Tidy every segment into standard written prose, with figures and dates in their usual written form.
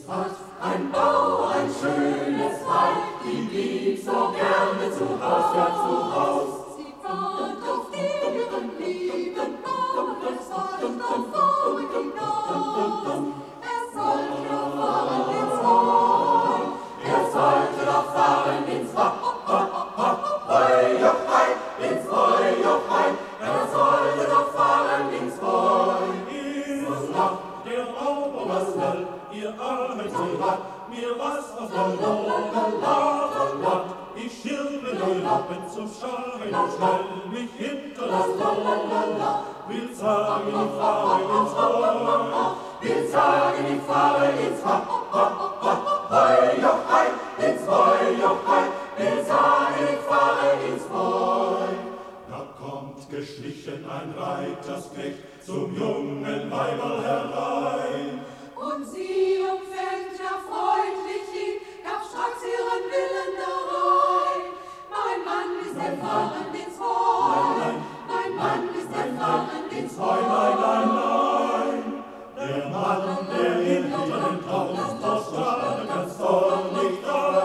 hat ein Bauer ein schönes Weib, die blieb so gerne zu Haus, ja zu Haus. Sie ward auf ihren lieben Bauern, es war doch vor hinaus. Er sollte doch fahren ins Heu, er sollte doch fahren ins Heu, ins Heu, er sollte doch fahren ins Heu. Was macht der Bauer, was will ihr armen Soldat, mir was aus der Lohn, ich schirme die Lappen zum Schein und stell mich hinter das Tor, will sagen, ich fahre ins Heu, will sagen, ich fahre ins Heu, ins Heu, will sagen, ich fahre ins Heu. Da kommt geschlichen ein Reitersknecht zum jungen Weiberl herein. Und sie umfängt er freundlich ihn, gab stracks ihren Willen darein. Mein Mann ist erfahren ins Heu, mein Mann ist erfahren ins Heu. Nein, der Mann, der hinter den Tausend stark ganz zornig da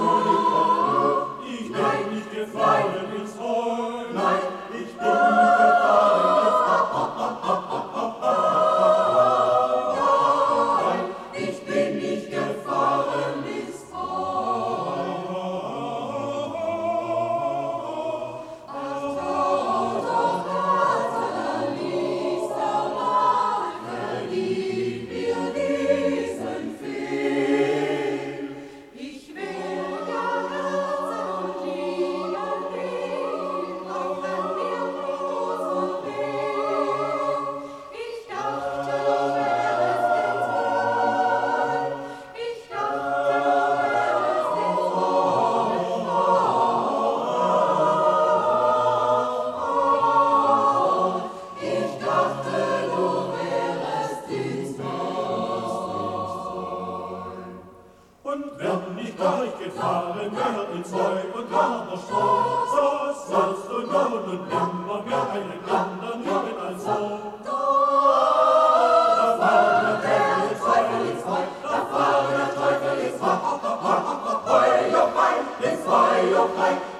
ich bin nicht gefahren ins Heu, Nein, ich bin nicht gefahren ins Heu, ich bin nicht gefahren ins Heu. Ach, doch, verließ der Mann, verlieb mir diesen Fehl. Ich will ja Herzen und Liebe geben, auch wenn mir groß weh. Ich dachte, du wärest ins Heu, ich dachte, du wärest ins Heu. Ich dachte, du wärest ins Und wenn ich gleich gefahren wär ins Heu und gar noch Stroh, so sollst du nun und nimmer mehr einen anderen lieben als so. Da fahren der Teufel ins Heu, da fahren der Teufel ins Heu, ins Heu,